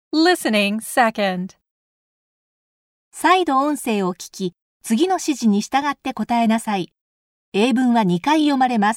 Listening second. 再度音声を聞き、次の指示に従って答えなさい。英文は2回読まれます。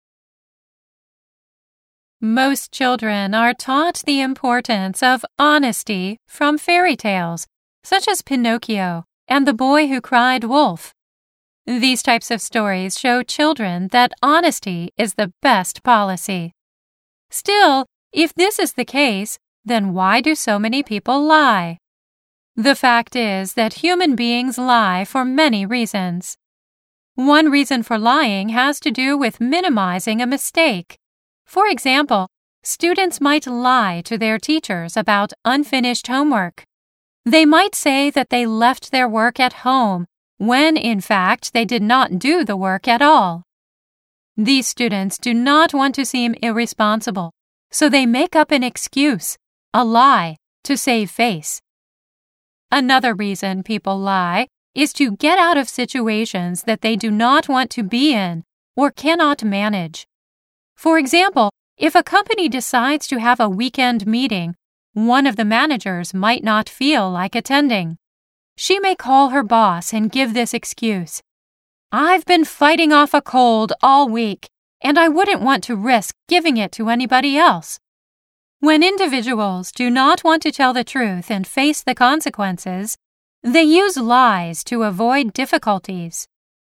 Most children are taught the importance of honesty from fairy tales, such as Pinocchio and the Boy Who Cried Wolf. These types of stories show children that honesty is the best policy. Still, if this is the case, then why do so many people lie? The fact is that human beings lie for many reasons. One reason for lying has to do with minimizing a mistake. For example, students might lie to their teachers about unfinished homework. They might say that they left their work at home, when in fact they did not do the work at all. These students do not want to seem irresponsible, so they make up an excuse, a lie, to save face. Another reason people lie is to get out of situations that they do not want to be in or cannot manage. For example, if a company decides to have a weekend meeting, one of the managers might not feel like attending. She may call her boss and give this excuse. "I've been fighting off a cold all week, and I wouldn't want to risk giving it to anybody else." When individuals do not want to tell the truth and face the consequences, they use lies to avoid difficulties.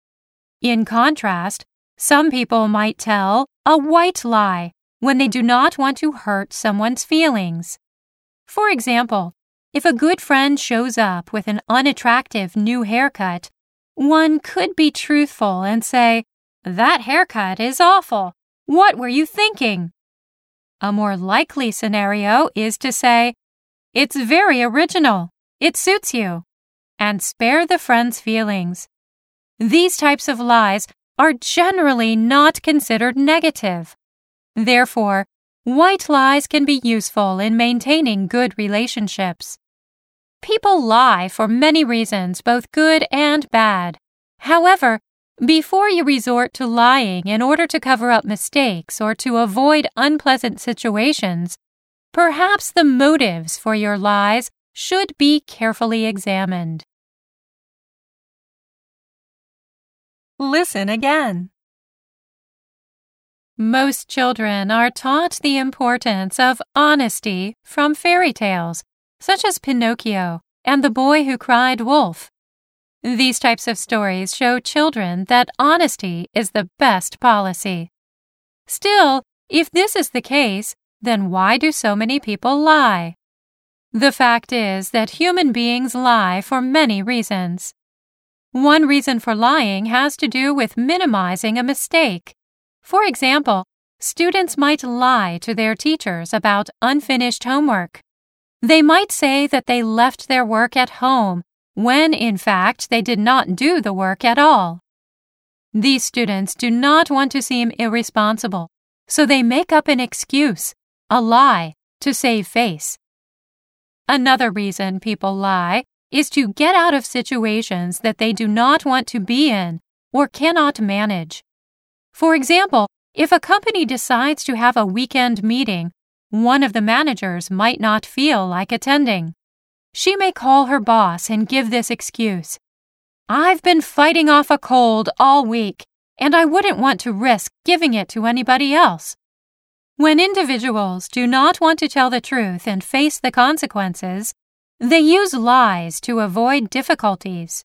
In contrast, some people might tell a white lie when they do not want to hurt someone's feelings. For example, if a good friend shows up with an unattractive new haircut, one could be truthful and say, "That haircut is awful. What were you thinking?" A more likely scenario is to say, "It's very original. It suits you," and spare the friend's feelings. These types of lies are generally not considered negative. Therefore, white lies can be useful in maintaining good relationships. People lie for many reasons, both good and bad. However, before you resort to lying in order to cover up mistakes or to avoid unpleasant situations, perhaps the motives for your lies should be carefully examined. Listen again. Most children are taught the importance of honesty from fairy tales, such as Pinocchio and the Boy Who Cried Wolf. These types of stories show children that honesty is the best policy. Still, if this is the case, then why do so many people lie? The fact is that human beings lie for many reasons. One reason for lying has to do with minimizing a mistake. For example, students might lie to their teachers about unfinished homework. They might say that they left their work at home, when in fact they did not do the work at all. These students do not want to seem irresponsible, so they make up an excuse, a lie, to save face. Another reason people lie is to get out of situations that they do not want to be in or cannot manage. For example, if a company decides to have a weekend meeting, one of the managers might not feel like attending. She may call her boss and give this excuse. "I've been fighting off a cold all week, and I wouldn't want to risk giving it to anybody else." When individuals do not want to tell the truth and face the consequences, they use lies to avoid difficulties.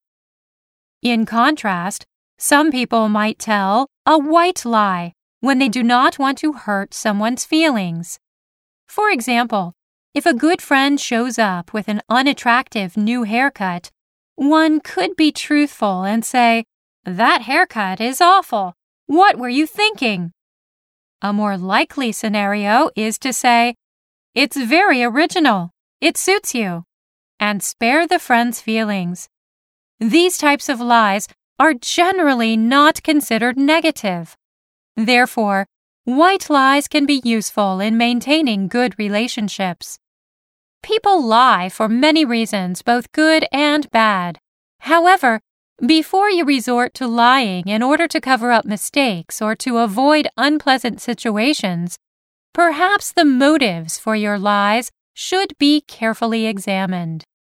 In contrast, some people might tell a white lie when they do not want to hurt someone's feelings. For example, if a good friend shows up with an unattractive new haircut, one could be truthful and say, "That haircut is awful. What were you thinking?" A more likely scenario is to say, "It's very original. It suits you," and spare the friend's feelings. These types of lies are generally not considered negative. Therefore, white lies can be useful in maintaining good relationships. People lie for many reasons, both good and bad. However, before you resort to lying in order to cover up mistakes or to avoid unpleasant situations, perhaps the motives for your lies should be carefully examined.